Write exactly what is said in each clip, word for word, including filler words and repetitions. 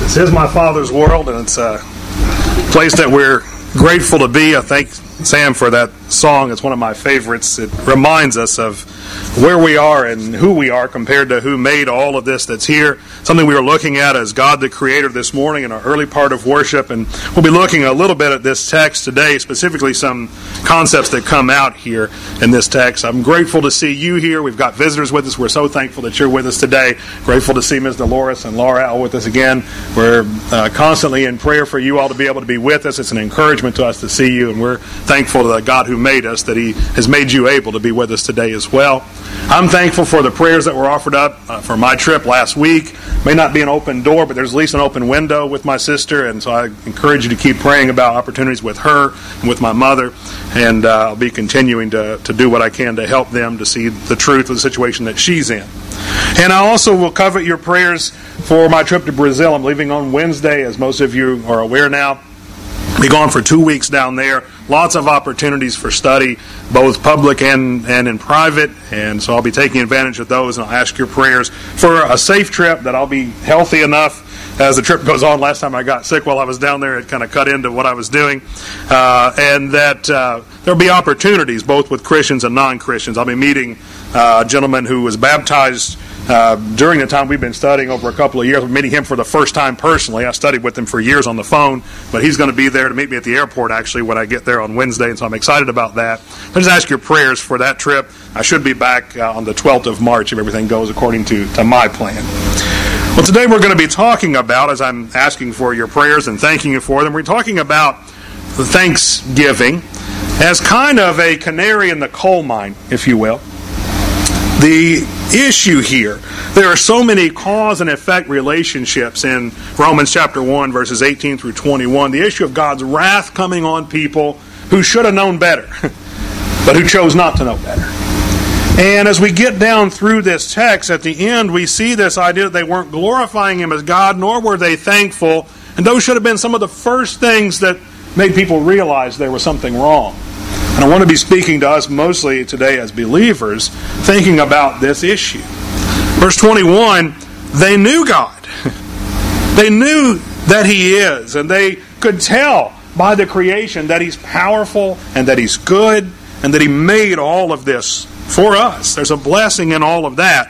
This is my Father's world, and it's a place that we're grateful to be. I thank Sam for that song. It's one of my favorites. It reminds us of where we are and who we are compared to who made all of this that's here. Something we were looking at as God the Creator this morning in our early part of worship, and we'll be looking a little bit at this text today, specifically some concepts that come out here in this text. I'm grateful to see you here. We've got visitors with us. We're so thankful that you're with us today. Grateful to see Miz Dolores and Laura all with us again. We're uh, constantly in prayer for you all to be able to be with us. It's an encouragement to us to see you, and we're thankful to the God who made us, that He has made you able to be with us today as well. I'm thankful for the prayers that were offered up uh, for my trip last week. May not be an open door, but there's at least an open window with my sister, and so I encourage you to keep praying about opportunities with her and with my mother, and uh, I'll be continuing to, to do what I can to help them to see the truth of the situation that she's in. And I also will covet your prayers for my trip to Brazil. I'm leaving on Wednesday, as most of you are aware now. Be gone for two weeks down there. Lots of opportunities for study, both public and, and in private. And so I'll be taking advantage of those, and I'll ask your prayers for a safe trip, that I'll be healthy enough as the trip goes on. Last time I got sick while I was down there, it kind of cut into what I was doing. Uh, and that uh, there'll be opportunities both with Christians and non-Christians. I'll be meeting uh, a gentleman who was baptized Uh, during the time we've been studying over a couple of years. We're meeting him for the first time personally. I studied with him for years on the phone, but he's going to be there to meet me at the airport actually when I get there on Wednesday, and so I'm excited about that. I just ask your prayers for that trip. I should be back uh, on the twelfth of March if everything goes according to, to my plan. Well, today we're going to be talking about, as I'm asking for your prayers and thanking you for them, we're talking about Thanksgiving as kind of a canary in the coal mine, if you will. The issue here, there are so many cause and effect relationships in Romans chapter one, verses eighteen through twenty-one. The issue of God's wrath coming on people who should have known better, but who chose not to know better. And as we get down through this text, at the end we see this idea that they weren't glorifying Him as God, nor were they thankful. And those should have been some of the first things that made people realize there was something wrong. And I want to be speaking to us mostly today as believers, thinking about this issue. Verse twenty-one, they knew God. They knew that He is, and they could tell by the creation that He's powerful and that He's good and that He made all of this for us. There's a blessing in all of that.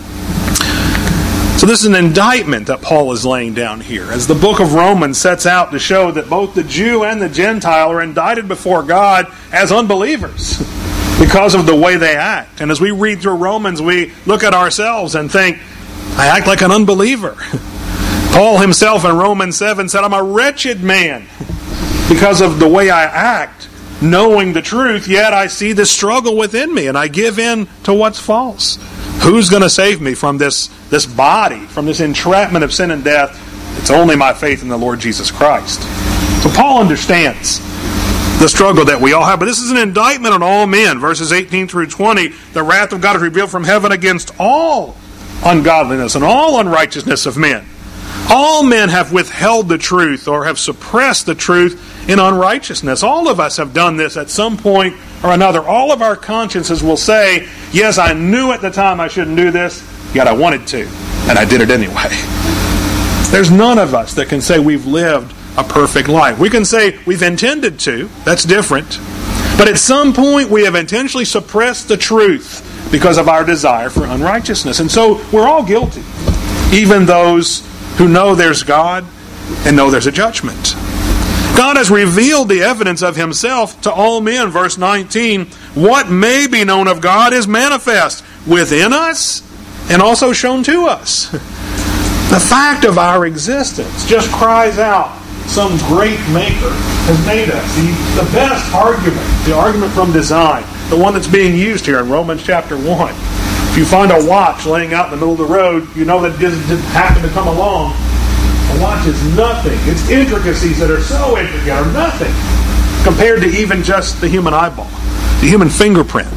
So this is an indictment that Paul is laying down here, as the book of Romans sets out to show that both the Jew and the Gentile are indicted before God as unbelievers because of the way they act. And as we read through Romans, we look at ourselves and think, I act like an unbeliever. Paul himself in Romans seven said, I'm a wretched man because of the way I act, knowing the truth, yet I see this struggle within me, and I give in to what's false. Who's going to save me from this, this body, from this entrapment of sin and death? It's only my faith in the Lord Jesus Christ. So Paul understands the struggle that we all have. But this is an indictment on all men. Verses eighteen through twenty, the wrath of God is revealed from heaven against all ungodliness and all unrighteousness of men. All men have withheld the truth or have suppressed the truth in unrighteousness. All of us have done this at some point or another. All of our consciences will say, yes, I knew at the time I shouldn't do this, yet I wanted to, and I did it anyway. There's none of us that can say we've lived a perfect life. We can say we've intended to. That's different. But at some point we have intentionally suppressed the truth because of our desire for unrighteousness. And so we're all guilty, even those who know there's God and know there's a judgment. God has revealed the evidence of Himself to all men. Verse nineteen, what may be known of God is manifest within us and also shown to us. The fact of our existence just cries out, some great maker has made us. The, the best argument, the argument from design, the one that's being used here in Romans chapter one. If you find a watch laying out in the middle of the road, you know that it didn't happen to come along. A watch is nothing. Its intricacies that are so intricate are nothing compared to even just the human eyeball, the human fingerprint.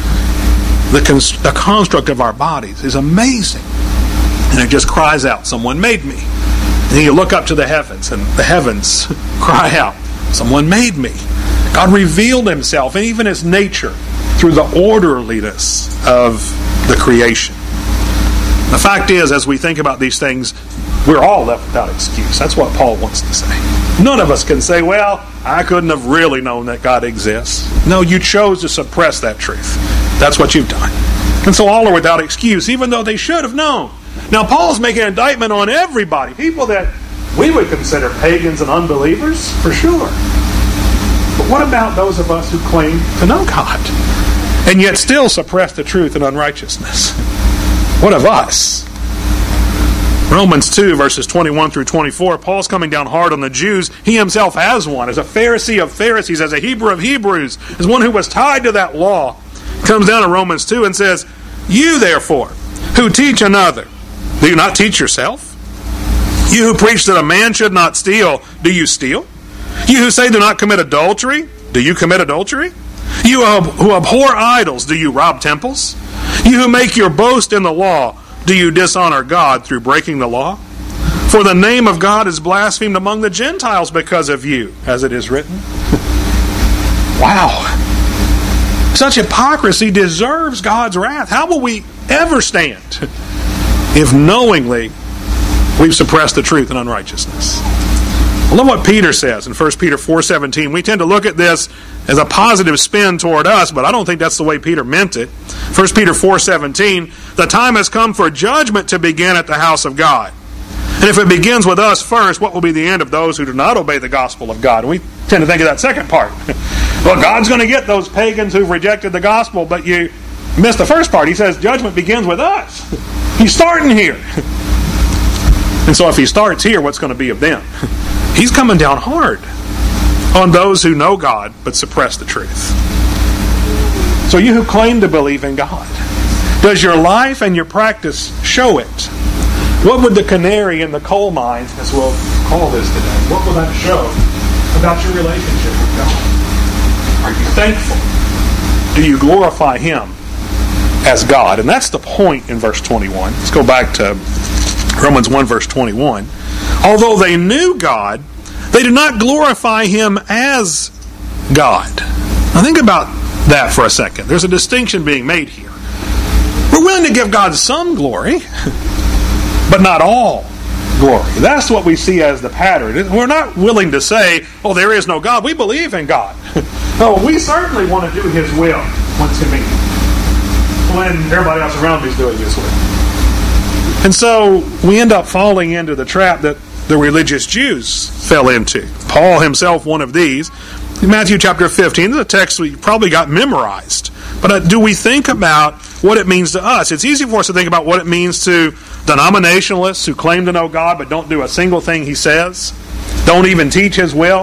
The, cons- the construct of our bodies is amazing. And it just cries out, someone made me. And then you look up to the heavens, and the heavens cry out, someone made me. God revealed Himself and even His nature through the orderliness of the creation. The fact is, as we think about these things, we're all left without excuse. That's what Paul wants to say. None of us can say, well, I couldn't have really known that God exists. No, you chose to suppress that truth. That's what you've done. And so all are without excuse, even though they should have known. Now, Paul's making an indictment on everybody, people that we would consider pagans and unbelievers, for sure. But what about those of us who claim to know God and yet still suppress the truth in unrighteousness? What of us? Romans two, verses twenty-one through twenty-four, Paul's coming down hard on the Jews. He himself as one, as a Pharisee of Pharisees, as a Hebrew of Hebrews, as one who was tied to that law. Comes down to Romans two and says, you therefore, who teach another, do you not teach yourself? You who preach that a man should not steal, do you steal? You who say do not commit adultery, do you commit adultery? You who abhor idols, do you rob temples? You who make your boast in the law, do you dishonor God through breaking the law? For the name of God is blasphemed among the Gentiles because of you, as it is written. Wow. Such hypocrisy deserves God's wrath. How will we ever stand if knowingly we've suppressed the truth in unrighteousness? I love what Peter says in First Peter four seventeen. We tend to look at this as a positive spin toward us, but I don't think that's the way Peter meant it. First Peter four seventeen, the time has come for judgment to begin at the house of God. And if it begins with us first, what will be the end of those who do not obey the gospel of God? And we tend to think of that second part. Well, God's going to get those pagans who've rejected the gospel, but you missed the first part. He says judgment begins with us. He's starting here. And so if he starts here, what's going to be of them? He's coming down hard on those who know God but suppress the truth. So you who claim to believe in God, does your life and your practice show it? What would the canary in the coal mine, as we'll call this today, what will that show about your relationship with God? Are you thankful? Do you glorify Him as God? And that's the point in verse twenty-one. Let's go back to Romans one, verse twenty-one. Although they knew God, they did not glorify Him as God. Now think about that for a second. There's a distinction being made here. We're willing to give God some glory, but not all glory. That's what we see as the pattern. We're not willing to say, oh, there is no God. We believe in God. No, we certainly want to do His will when it's convenient, when everybody else around me is doing His will. And so we end up falling into the trap that the religious Jews fell into. Paul himself, one of these. In Matthew chapter fifteen, this is a text we probably got memorized. But uh, do we think about what it means to us? It's easy for us to think about what it means to denominationalists who claim to know God but don't do a single thing He says, don't even teach His will.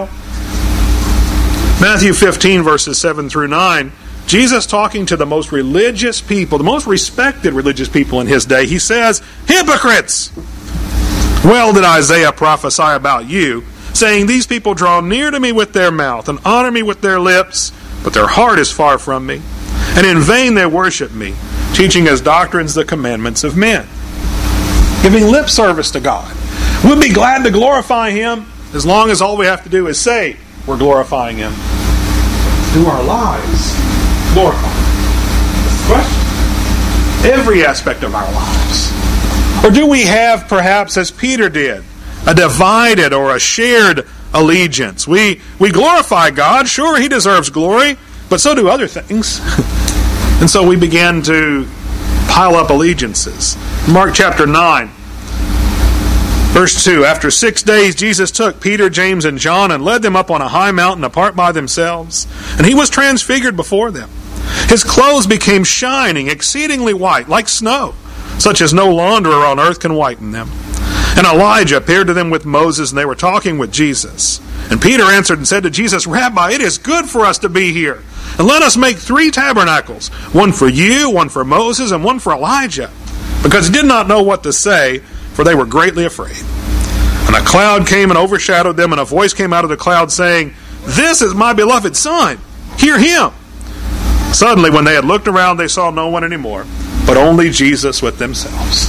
Matthew fifteen, verses seven through nine, Jesus talking to the most religious people, the most respected religious people in His day, He says, hypocrites! Well did Isaiah prophesy about you, saying, these people draw near to me with their mouth and honor me with their lips, but their heart is far from me. And in vain they worship me, teaching as doctrines the commandments of men. Giving lip service to God. We'll be glad to glorify Him as long as all we have to do is say we're glorifying Him. Do our lives glorify Him? That's the question. Every aspect of our lives. Or do we have, perhaps as Peter did, a divided or a shared allegiance? We, we glorify God. Sure, He deserves glory, but so do other things. And so we began to pile up allegiances. Mark chapter nine, verse two. After six days, Jesus took Peter, James, and John and led them up on a high mountain apart by themselves. And He was transfigured before them. His clothes became shining, exceedingly white, like snow, such as no launderer on earth can whiten them. And Elijah appeared to them with Moses, and they were talking with Jesus. And Peter answered and said to Jesus, Rabbi, it is good for us to be here. And let us make three tabernacles, one for you, one for Moses, and one for Elijah. Because he did not know what to say, for they were greatly afraid. And a cloud came and overshadowed them, and a voice came out of the cloud saying, This is my beloved Son. Hear Him. Suddenly, when they had looked around, they saw no one anymore, but only Jesus with themselves.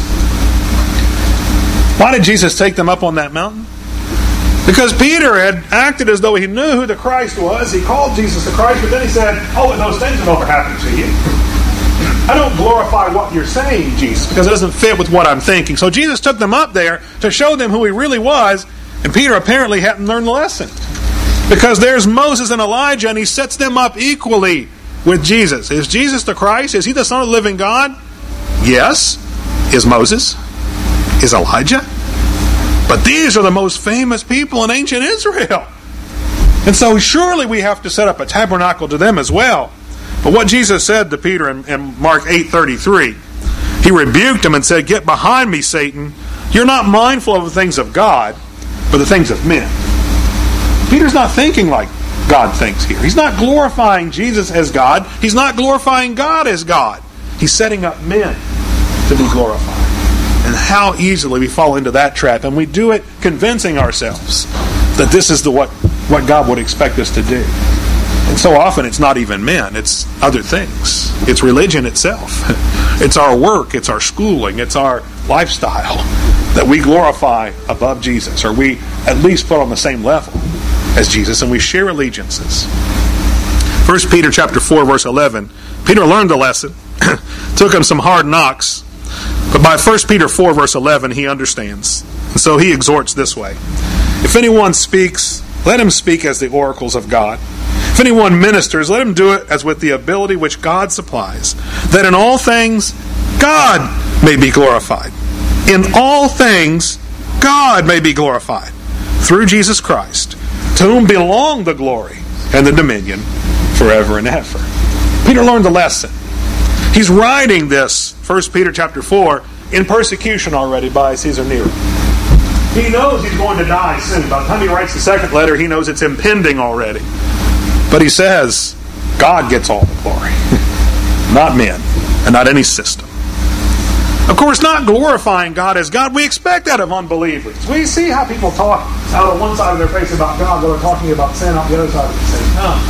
Why did Jesus take them up on that mountain? Because Peter had acted as though he knew who the Christ was. He called Jesus the Christ, but then he said, oh, and those things have never happened to you. I don't glorify what you're saying, Jesus, because it doesn't fit with what I'm thinking. So Jesus took them up there to show them who he really was, and Peter apparently hadn't learned the lesson. Because there's Moses and Elijah, and he sets them up equally with Jesus. Is Jesus the Christ? Is he the Son of the living God? Yes. Is Moses? Is Elijah? But these are the most famous people in ancient Israel. And so surely we have to set up a tabernacle to them as well. But what Jesus said to Peter in, in Mark eight thirty-three, he rebuked him and said, "Get behind me, Satan. You're not mindful of the things of God, but the things of men." Peter's not thinking like God thinks here. He's not glorifying Jesus as God. He's not glorifying God as God. He's setting up men to be glorified. And how easily we fall into that trap. And we do it convincing ourselves that this is the what, what God would expect us to do. And so often it's not even men. It's other things. It's religion itself. It's our work. It's our schooling. It's our lifestyle that we glorify above Jesus. Or we at least put on the same level as Jesus, and we share allegiances. First Peter chapter four, verse eleven. Peter learned the lesson. Took him some hard knocks. But by First Peter four, verse eleven, he understands. And so he exhorts this way. If anyone speaks, let him speak as the oracles of God. If anyone ministers, let him do it as with the ability which God supplies, that in all things God may be glorified. In all things God may be glorified through Jesus Christ, to whom belong the glory and the dominion forever and ever. Peter learned the lesson. He's writing this, First Peter chapter four, in persecution already by Caesar Nero. He knows he's going to die soon. By the time he writes the second letter, he knows it's impending already. But he says, God gets all the glory. Not men, and not any system. Of course, not glorifying God as God. We expect that of unbelievers. We see how people talk out on one side of their face about God while they're talking about sin out the other side at the same time.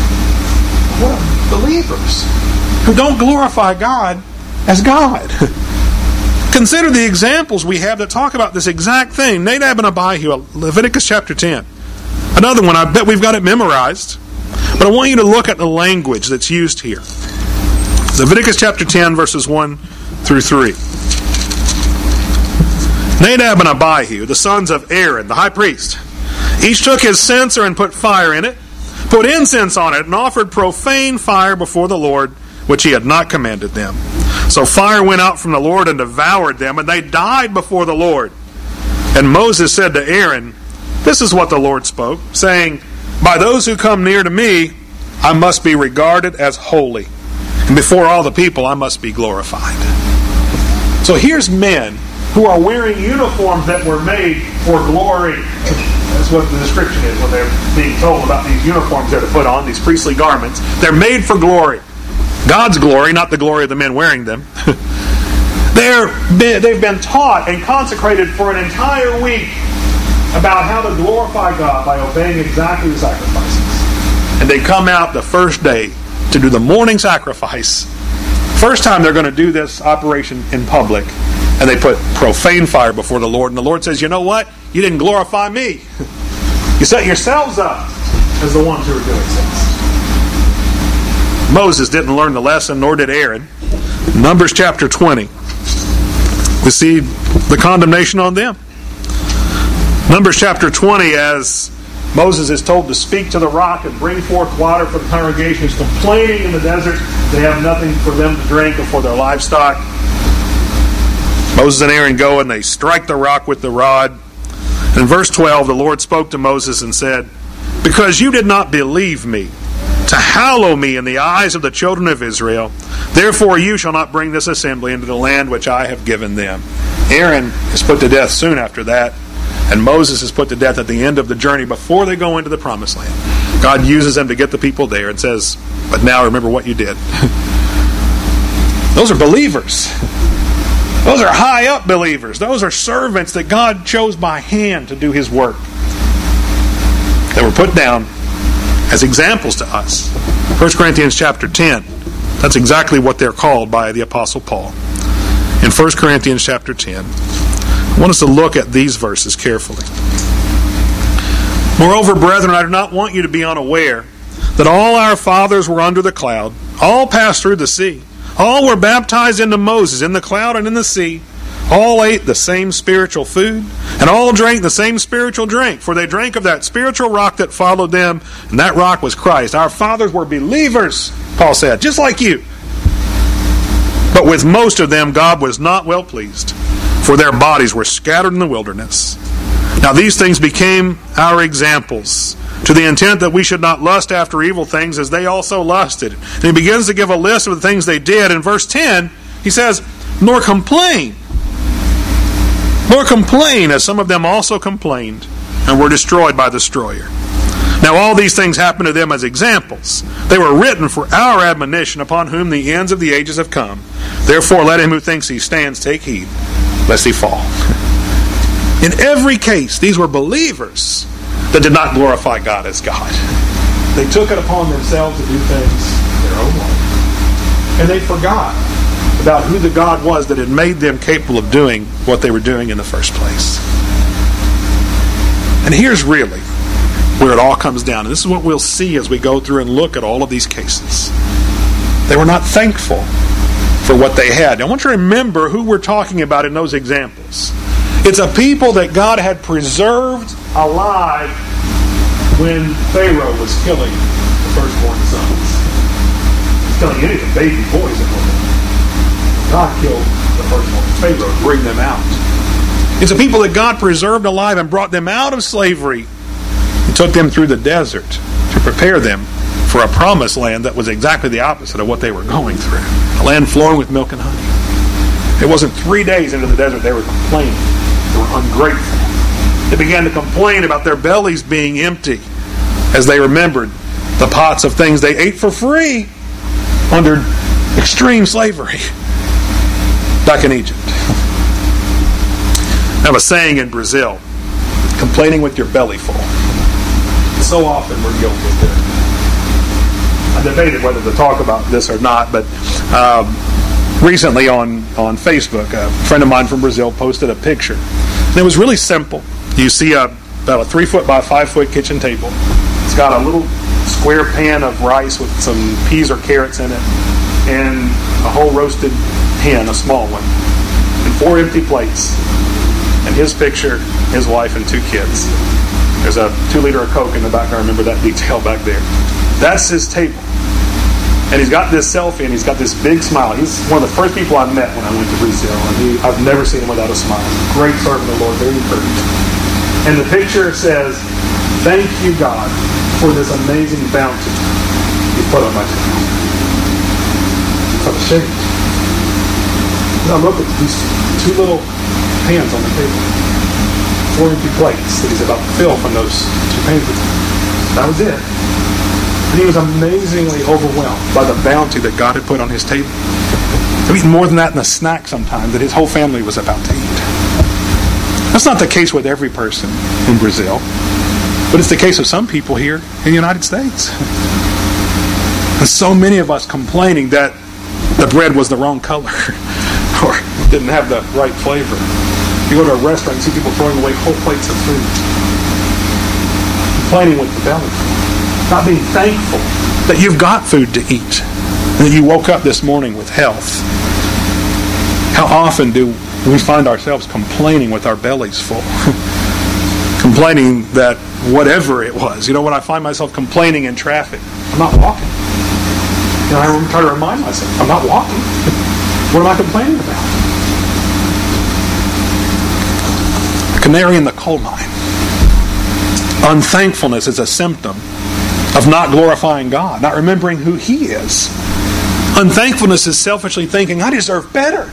What are believers who don't glorify God as God? Consider the examples we have that talk about this exact thing. Nadab and Abihu, Leviticus chapter ten. Another one, I bet we've got it memorized. But I want you to look at the language that's used here. Leviticus chapter ten, verses one through three. Nadab and Abihu, the sons of Aaron, the high priest, each took his censer and put fire in it, put incense on it, and offered profane fire before the Lord, which he had not commanded them. So fire went out from the Lord and devoured them, and they died before the Lord. And Moses said to Aaron, "This is what the Lord spoke, saying, by those who come near to me, I must be regarded as holy, and before all the people I must be glorified." So here's men who are wearing uniforms that were made for glory. That's what the description is when they're being told about these uniforms they're to put on, these priestly garments. They're made for glory. God's glory, not the glory of the men wearing them. They're, they've been taught and consecrated for an entire week about how to glorify God by obeying exactly the sacrifices. And they come out the first day to do the morning sacrifice. First time they're going to do this operation in public. And they put profane fire before the Lord. And the Lord says, you know what? You didn't glorify me. You set yourselves up as the ones who are doing this. Moses didn't learn the lesson, nor did Aaron. Numbers chapter twenty. We see the condemnation on them. Numbers chapter twenty, as Moses is told to speak to the rock and bring forth water for the congregation, is complaining in the desert. They have nothing for them to drink or for their livestock. Moses and Aaron go and they strike the rock with the rod. And in verse twelve, the Lord spoke to Moses and said, "Because you did not believe me, to hallow me in the eyes of the children of Israel, therefore you shall not bring this assembly into the land which I have given them." Aaron is put to death soon after that, and Moses is put to death at the end of the journey before they go into the promised land. God uses them to get the people there and says, "But now remember what you did." Those are believers. Those are high up believers. Those are servants that God chose by hand to do His work. They were put down as examples to us. First Corinthians chapter ten. That's exactly what they're called by the Apostle Paul. In First Corinthians chapter ten. I want us to look at these verses carefully. "Moreover, brethren, I do not want you to be unaware that all our fathers were under the cloud, all passed through the sea, All were baptized into Moses in the cloud and in the sea. All ate the same spiritual food, and all drank the same spiritual drink, for they drank of that spiritual rock that followed them, and that rock was Christ. Our fathers were believers, Paul said, just like you. But with most of them God was not well pleased, for their bodies were scattered in the wilderness. Now these things became our examples, to the intent that we should not lust after evil things as they also lusted. And he begins to give a list of the things they did. In verse ten, he says, nor complain. Nor complain, as some of them also complained, and were destroyed by the destroyer. Now all these things happened to them as examples. They were written for our admonition, upon whom the ends of the ages have come. Therefore let him who thinks he stands take heed, lest he fall. In every case, these were believers that did not glorify God as God. They took it upon themselves to do things their own way. And they forgot about who the God was that had made them capable of doing what they were doing in the first place. And here's really where it all comes down. And this is what we'll see as we go through and look at all of these cases. They were not thankful for what they had. I want you to remember who we're talking about in those examples. It's a people that God had preserved alive when Pharaoh was killing the firstborn sons. He's killing anything, baby boys and women. God killed the firstborn Pharaoh to bring them out. It's a people that God preserved alive and brought them out of slavery and took them through the desert to prepare them for a promised land that was exactly the opposite of what they were going through. A land flowing with milk and honey. It wasn't three days into the desert they were complaining. They were ungrateful. They began to complain about their bellies being empty as they remembered the pots of things they ate for free under extreme slavery back in Egypt. I have a saying in Brazil, complaining with your belly full. So often we're guilty of it. I debated whether to talk about this or not, but um, recently on, on Facebook, a friend of mine from Brazil posted a picture. And it was really simple. You see a, about a three foot by five foot kitchen table. It's got a little square pan of rice with some peas or carrots in it, and a whole roasted hen, a small one, and four empty plates. And his picture, his wife, and two kids. There's a two liter of Coke in the back. I remember that detail back there. That's his table. And he's got this selfie, and he's got this big smile. He's one of the first people I met when I went to Brazil. And he, I've never seen him without a smile. Great servant of the Lord, very encouraging. And the picture says, "Thank you, God, for this amazing bounty you put on my table." I'm ashamed. I look at these two little pans on the table, four empty plates that he's about to fill from those two pans. That was it. And he was amazingly overwhelmed by the bounty that God had put on his table. He'd eaten more than that in a snack sometimes that his whole family was about to eat. That's not the case with every person in Brazil, but it's the case of some people here in the United States. And so many of us complaining that the bread was the wrong color or didn't have the right flavor. You go to a restaurant and see people throwing away whole plates of food. Complaining with the belly. Not being thankful that you've got food to eat. And that you woke up this morning with health. How often do we find ourselves complaining with our bellies full? Complaining that whatever it was. You know, when I find myself complaining in traffic, I'm not walking. You know, I try to remind myself, I'm not walking. What am I complaining about? Canary in the coal mine. Unthankfulness is a symptom of not glorifying God, not remembering who He is. Unthankfulness is selfishly thinking, I deserve better.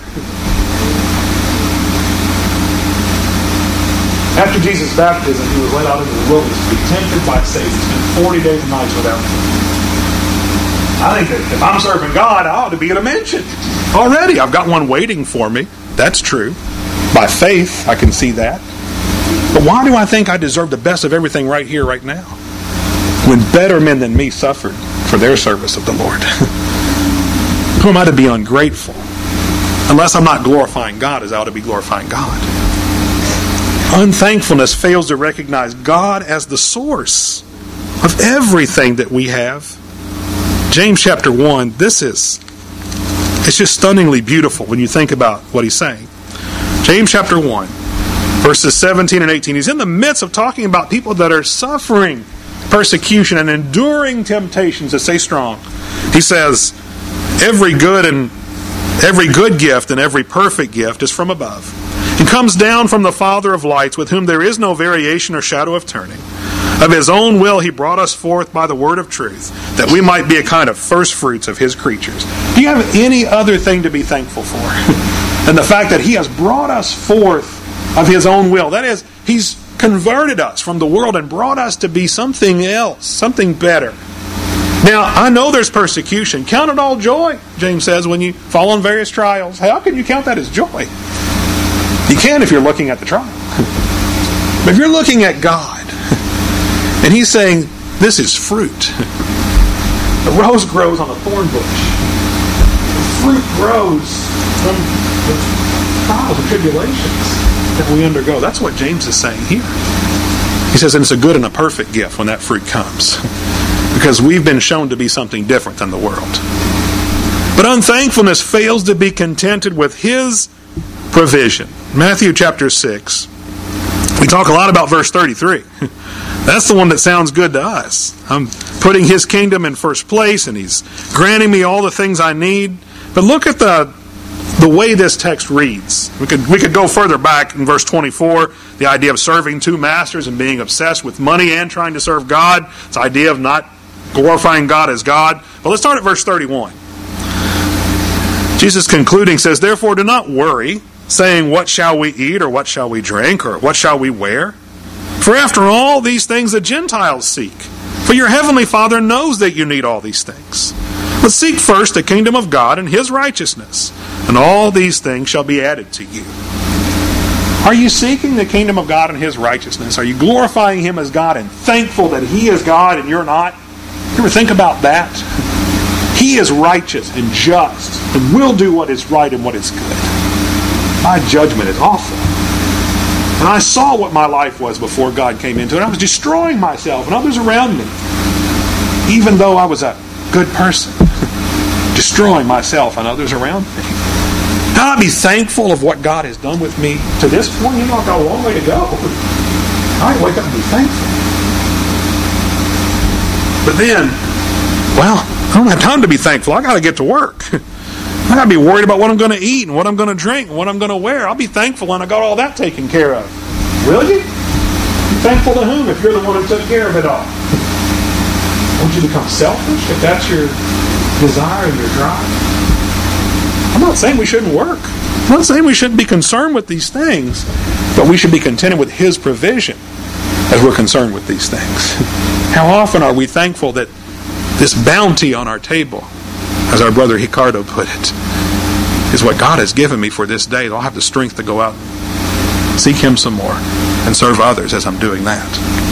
After Jesus' baptism, He was led out into the wilderness to be tempted by Satan. He spent forty days and nights without food. I think that if I'm serving God, I ought to be in a mansion. Already, I've got one waiting for me. That's true. By faith, I can see that. But why do I think I deserve the best of everything right here, right now? When better men than me suffered for their service of the Lord. Who am I to be ungrateful? Unless I'm not glorifying God as I ought to be glorifying God. Unthankfulness fails to recognize God as the source of everything that we have. James chapter one, this is It's just stunningly beautiful when you think about what he's saying. James chapter one, verses seventeen and eighteen. He's in the midst of talking about people that are suffering persecution and enduring temptations to stay strong. He says, every good and every good gift and every perfect gift is from above, and comes down from the Father of lights, with whom there is no variation or shadow of turning. Of His own will He brought us forth by the word of truth, that we might be a kind of first fruits of His creatures. Do you have any other thing to be thankful for than the fact that He has brought us forth of His own will? That is, He's converted us from the world and brought us to be something else, something better. Now, I know there's persecution. Count it all joy, James says, when you fall on various trials. How can you count that as joy? You can if you're looking at the trial. But if you're looking at God, and He's saying, this is fruit. The rose grows on a thorn bush. The fruit grows from the trials and tribulations that we undergo. That's what James is saying here. He says, and it's a good and a perfect gift when that fruit comes. Because we've been shown to be something different than the world. But unthankfulness fails to be contented with His provision. Matthew chapter six. We talk a lot about verse thirty-three. That's the one that sounds good to us. I'm putting His kingdom in first place, and He's granting me all the things I need. But look at the the way this text reads. We could we could go further back in verse twenty-four, the idea of serving two masters and being obsessed with money and trying to serve God. It's the idea of not glorifying God as God. But let's start at verse thirty-one. Jesus concluding says, therefore do not worry, saying, what shall we eat, or what shall we drink, or what shall we wear? For after all these things the Gentiles seek. For your heavenly Father knows that you need all these things. But seek first the kingdom of God and His righteousness, and all these things shall be added to you. Are you seeking the kingdom of God and His righteousness? Are you glorifying Him as God and thankful that He is God and you're not? You ever think about that? He is righteous and just and will do what is right and what is good. My judgment is awful. And I saw what my life was before God came into it. I was destroying myself and others around me. Even though I was a good person. Destroying myself and others around me. Now I be thankful of what God has done with me to this point. You know, I've got a long way to go. I wake up and be thankful. But then, well, I don't have time to be thankful. I got to get to work. I got to be worried about what I'm going to eat and what I'm going to drink and what I'm going to wear. I'll be thankful when I got all that taken care of. Will you? Be thankful to whom if you're the one who took care of it all? Won't you become selfish if that's your desire and your drive? I'm not saying we shouldn't work. I'm not saying we shouldn't be concerned with these things, but we should be contented with His provision as we're concerned with these things. How often are we thankful that this bounty on our table, as our brother Ricardo put it, is what God has given me for this day. I'll have the strength to go out and seek Him some more and serve others as I'm doing that.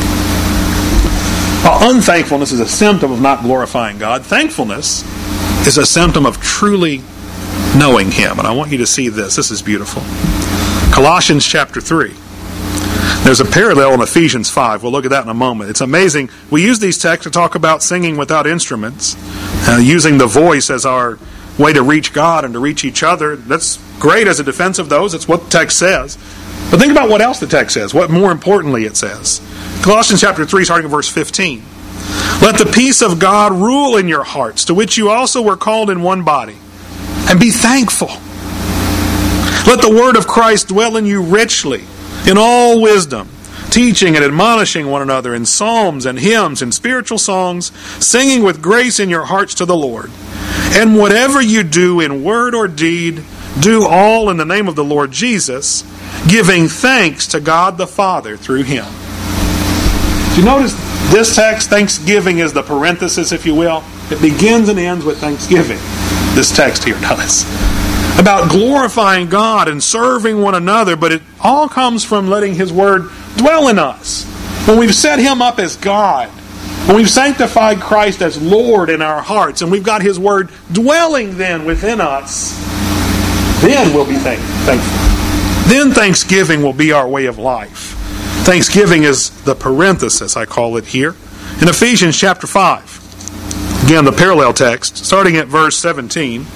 While unthankfulness is a symptom of not glorifying God, thankfulness is a symptom of truly knowing Him. And I want you to see this. This is beautiful. Colossians chapter three. There's a parallel in Ephesians five. We'll look at that in a moment. It's amazing. We use these texts to talk about singing without instruments, uh, using the voice as our way to reach God and to reach each other. That's great as a defense of those. That's what the text says. But think about what else the text says, what more importantly it says. Colossians chapter three, starting at verse fifteen. Let the peace of God rule in your hearts, to which you also were called in one body, and be thankful. Let the word of Christ dwell in you richly, in all wisdom, teaching and admonishing one another in psalms and hymns and spiritual songs, singing with grace in your hearts to the Lord. And whatever you do in word or deed, do all in the name of the Lord Jesus, giving thanks to God the Father through Him. Do you notice this text, thanksgiving is the parenthesis, if you will? It begins and ends with thanksgiving. This text here does. About glorifying God and serving one another, but it all comes from letting His Word dwell in us. When we've set Him up as God, when we've sanctified Christ as Lord in our hearts, and we've got His Word dwelling then within us, then we'll be thank- thankful. Then thanksgiving will be our way of life. Thanksgiving is the parenthesis, I call it here. In Ephesians chapter five, again the parallel text, starting at verse seventeen,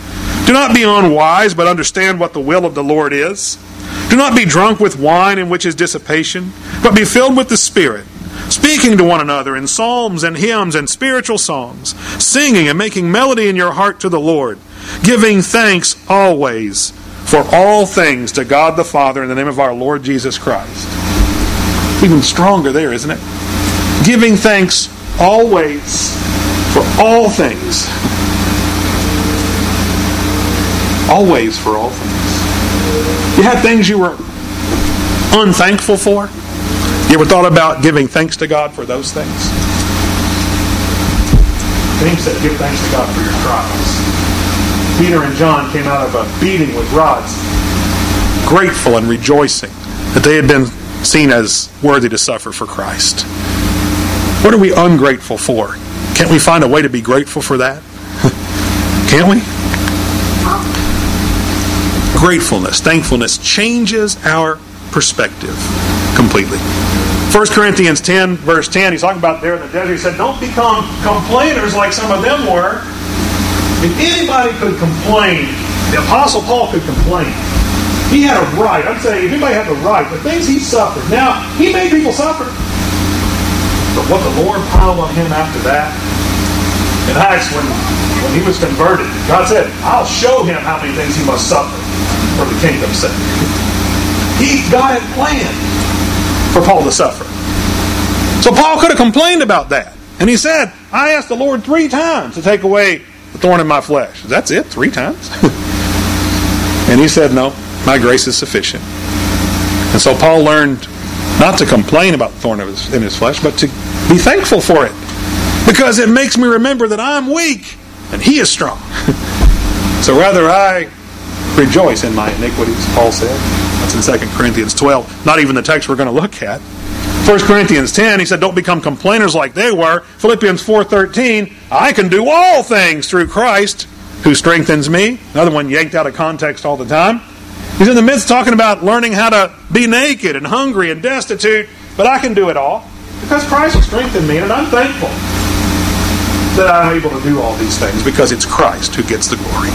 Do not be unwise, but understand what the will of the Lord is. Do not be drunk with wine, in which is dissipation, but be filled with the Spirit, speaking to one another in psalms and hymns and spiritual songs, singing and making melody in your heart to the Lord, giving thanks always for all things to God the Father in the name of our Lord Jesus Christ. Even stronger there, isn't it? Giving thanks always for all things. Always for all things. You had things you were unthankful for? You ever thought about giving thanks to God for those things? James said, give thanks to God for your trials. Peter and John came out of a beating with rods, grateful and rejoicing that they had been seen as worthy to suffer for Christ. What are we ungrateful for? Can't we find a way to be grateful for that? Can't we? Gratefulness, thankfulness changes our perspective completely. First Corinthians ten, verse ten, he's talking about there in the desert. He said, don't become complainers like some of them were. If anybody could complain, the Apostle Paul could complain. He had a right. I'm saying, if anybody had the right, the things he suffered. Now, he made people suffer. But what the Lord piled on him after that, in Acts, when, when he was converted, God said, I'll show him how many things he must suffer for the kingdom's sake. He, God had planned for Paul to suffer. So Paul could have complained about that. And he said, I asked the Lord three times to take away the thorn in my flesh. That's it? Three times? And he said, no, my grace is sufficient. And so Paul learned not to complain about the thorn in his flesh, but to be thankful for it. Because it makes me remember that I'm weak and he is strong. So rather I rejoice in my iniquities, Paul said. That's in Second Corinthians twelve. Not even the text we're going to look at. First Corinthians ten, he said, don't become complainers like they were. Philippians four thirteen, I can do all things through Christ who strengthens me. Another one yanked out of context all the time. He's in the midst talking about learning how to be naked and hungry and destitute, but I can do it all because Christ will strengthen me, and I'm thankful that I'm able to do all these things because it's Christ who gets the glory.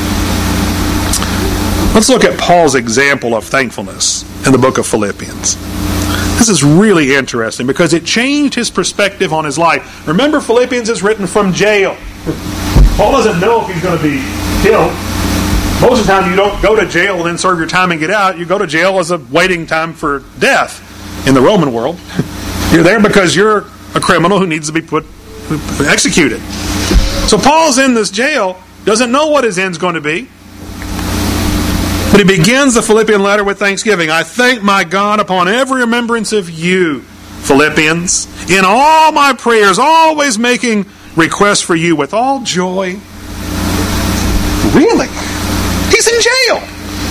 Let's look at Paul's example of thankfulness in the book of Philippians. This is really interesting because it changed his perspective on his life. Remember, Philippians is written from jail. Paul doesn't know if he's going to be killed. Most of the time you don't go to jail and then serve your time and get out. You go to jail as a waiting time for death in the Roman world. You're there because you're a criminal who needs to be put executed. So Paul's in this jail, doesn't know what his end's going to be. But he begins the Philippian letter with thanksgiving. I thank my God upon every remembrance of you, Philippians, in all my prayers, always making requests for you with all joy. Really? He's in jail.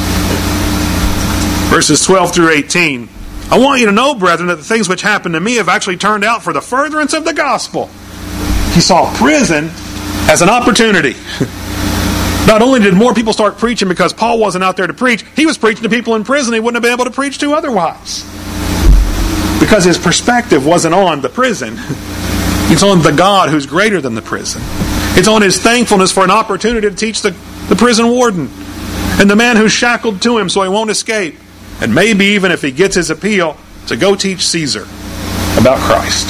Verses twelve through eighteen. I want you to know, brethren, that the things which happened to me have actually turned out for the furtherance of the gospel. He saw prison as an opportunity. Not only did more people start preaching because Paul wasn't out there to preach, he was preaching to people in prison he wouldn't have been able to preach to otherwise. Because his perspective wasn't on the prison. It's on the God who's greater than the prison. It's on his thankfulness for an opportunity to teach the, the prison warden and the man who's shackled to him so he won't escape. And maybe even if he gets his appeal, to go teach Caesar about Christ.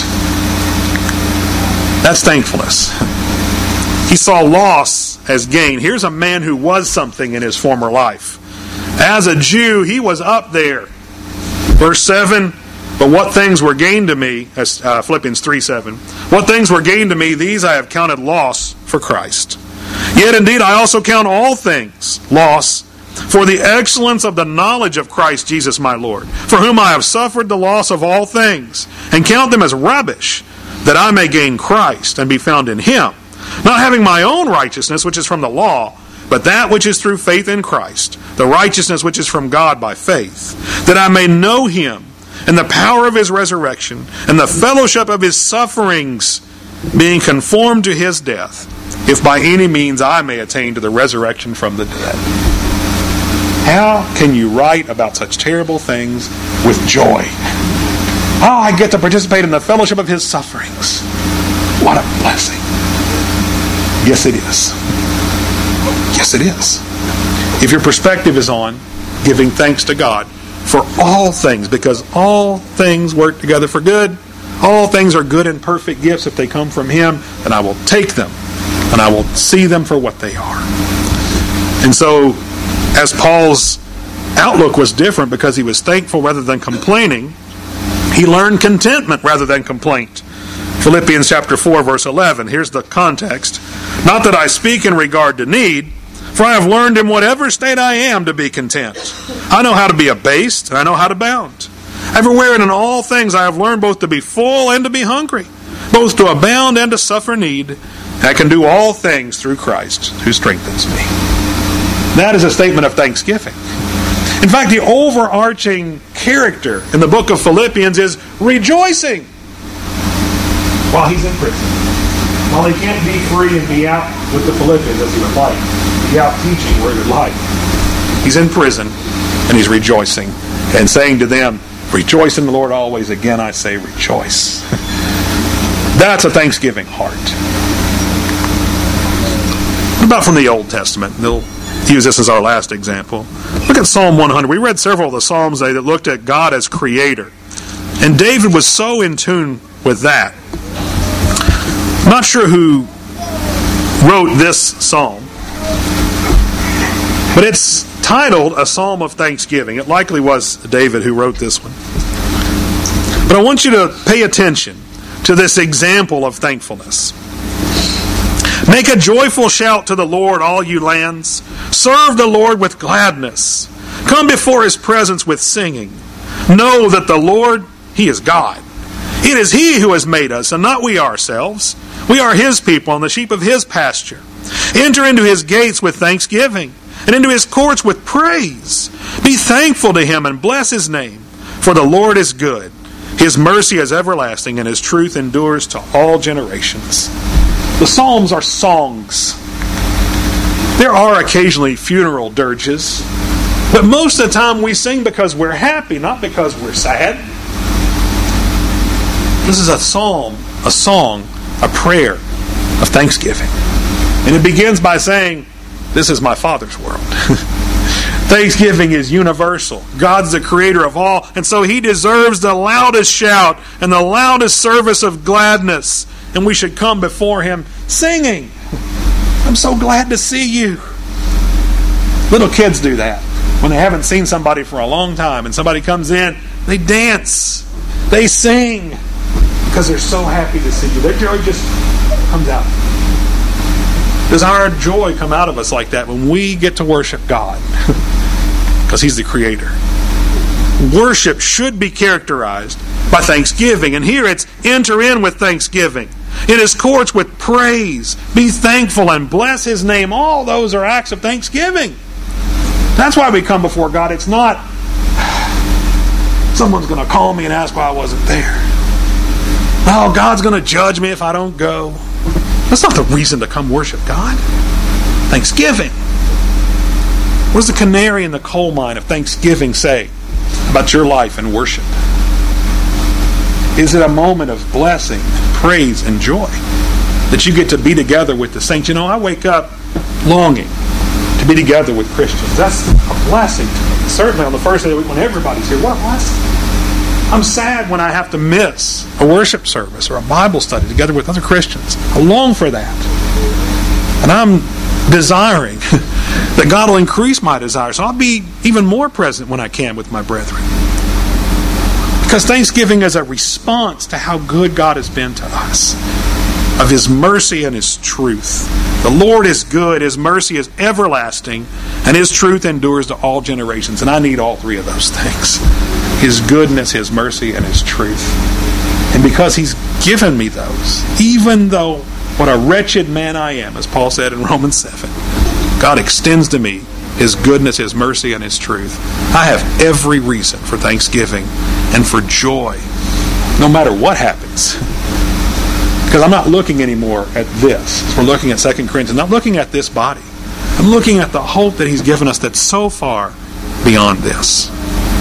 That's thankfulness. He saw loss as gain. Here's a man who was something in his former life. As a Jew, he was up there. Verse seven, but what things were gained to me, as uh, Philippians three seven, what things were gained to me, these I have counted loss for Christ. Yet indeed I also count all things loss for the excellence of the knowledge of Christ Jesus my Lord, for whom I have suffered the loss of all things, and count them as rubbish, that I may gain Christ and be found in Him, not having my own righteousness, which is from the law, but that which is through faith in Christ, the righteousness which is from God by faith, that I may know Him, and the power of His resurrection, and the fellowship of His sufferings, being conformed to His death, if by any means I may attain to the resurrection from the dead. How can you write about such terrible things with joy? Oh, I get to participate in the fellowship of His sufferings. What a blessing. Yes, it is. Yes, it is. If your perspective is on giving thanks to God for all things, because all things work together for good, all things are good and perfect gifts if they come from Him, then I will take them and I will see them for what they are. And so, as Paul's outlook was different because he was thankful rather than complaining, he learned contentment rather than complaint. Philippians chapter four, verse eleven. Here's the context. Not that I speak in regard to need, for I have learned in whatever state I am to be content. I know how to be abased, and I know how to abound. Everywhere and in all things I have learned both to be full and to be hungry, both to abound and to suffer need. I can do all things through Christ who strengthens me. That is a statement of thanksgiving. In fact, the overarching character in the book of Philippians is rejoicing while he's in prison. While he can't be free and be out with the Philippians as he would like, be out teaching where he would like, he's in prison and he's rejoicing and saying to them, rejoice in the Lord always. Again, I say rejoice. That's a thanksgiving heart. What about from the Old Testament? They'll use this as our last example. Look at Psalm one hundred. We read several of the Psalms today that looked at God as creator. And David was so in tune with that. I'm not sure who wrote this psalm, but it's titled A Psalm of Thanksgiving. It likely was David who wrote this one. But I want you to pay attention to this example of thankfulness. Make a joyful shout to the Lord, all you lands. Serve the Lord with gladness. Come before His presence with singing. Know that the Lord, He is God. It is He who has made us, and not we ourselves. We are His people and the sheep of His pasture. Enter into His gates with thanksgiving, and into His courts with praise. Be thankful to Him and bless His name. For the Lord is good. His mercy is everlasting, and His truth endures to all generations. The Psalms are songs. There are occasionally funeral dirges, but most of the time we sing because we're happy, not because we're sad. This is a psalm, a song, a prayer of thanksgiving. And it begins by saying, this is my Father's world. Thanksgiving is universal. God's the creator of all, and so He deserves the loudest shout and the loudest service of gladness. And we should come before Him singing. I'm so glad to see you. Little kids do that. When they haven't seen somebody for a long time and somebody comes in, they dance. They sing because they're so happy to see you. Their joy just comes out. Does our joy come out of us like that when we get to worship God? Because He's the creator. Worship should be characterized by thanksgiving. And here it's enter in with thanksgiving. In His courts with praise. Be thankful and bless His name. All those are acts of thanksgiving. That's why we come before God. It's not, someone's going to call me and ask why I wasn't there. Oh, God's going to judge me if I don't go. That's not the reason to come worship God. Thanksgiving. What does the canary in the coal mine of thanksgiving say about your life and worship? Is it a moment of blessing, praise, and joy that you get to be together with the saints? You know, I wake up longing to be together with Christians. That's a blessing to me. Certainly on the first day of the week when everybody's here, what a blessing. I'm sad when I have to miss a worship service or a Bible study together with other Christians. I long for that. And I'm desiring that God will increase my desire. So I'll be even more present when I can with my brethren. Because Thanksgiving is a response to how good God has been to us. Of His mercy and His truth. The Lord is good, His mercy is everlasting, and His truth endures to all generations. And I need all three of those things. His goodness, His mercy, and His truth. And because He's given me those, even though what a wretched man I am, as Paul said in Romans seven, God extends to me His goodness, His mercy, and His truth. I have every reason for thanksgiving and for joy, no matter what happens. Because I'm not looking anymore at this. As we're looking at Second Corinthians, I'm not looking at this body. I'm looking at the hope that He's given us that's so far beyond this.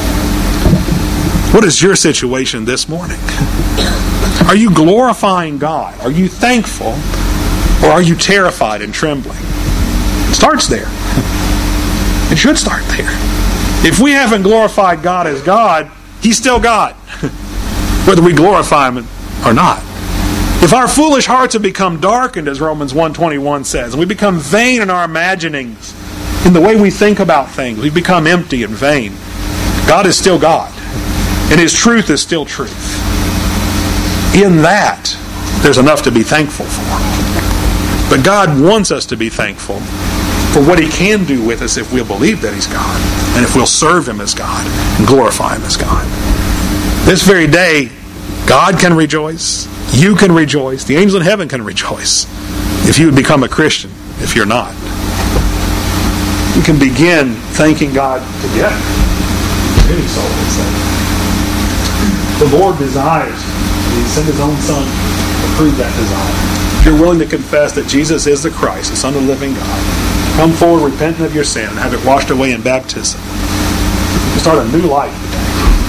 What is your situation this morning? Are you glorifying God? Are you thankful? Or are you terrified and trembling? It starts there. It It should start there. If we haven't glorified God as God, He's still God, whether we glorify Him or not. If our foolish hearts have become darkened, as Romans one twenty-one says, and we become vain in our imaginings, in the way we think about things, we become empty and vain, God is still God, and His truth is still truth. In that, there's enough to be thankful for. But God wants us to be thankful for what He can do with us if we'll believe that He's God, and if we'll serve Him as God and glorify Him as God. This very day, God can rejoice, you can rejoice, the angels in heaven can rejoice if you would become a Christian, if you're not. We can begin thanking God together for any soul that's saved. The Lord desires, He sent His own Son to prove that desire. If you're willing to confess that Jesus is the Christ, the Son of the living God, come forward repenting of your sin and have it washed away in baptism. You can start a new life today.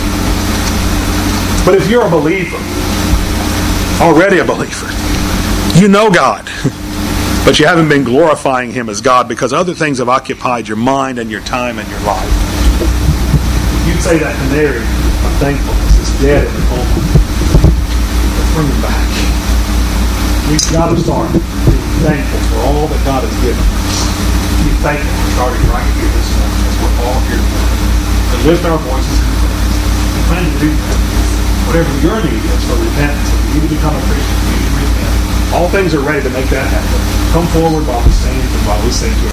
But if you're a believer, already a believer, you know God, but you haven't been glorifying Him as God because other things have occupied your mind and your time and your life. You'd say that canary of thankfulness is dead in the moment. Let's bring it back. We've got to start being thankful for all that God has given us. Be thankful for starting right here this morning as we're all here together. To lift our voices in praise. We plan to do that. Whatever your need is for repentance, if you need to become a Christian, you need to repent. All things are ready to make that happen. Come forward while we stand and while we sing to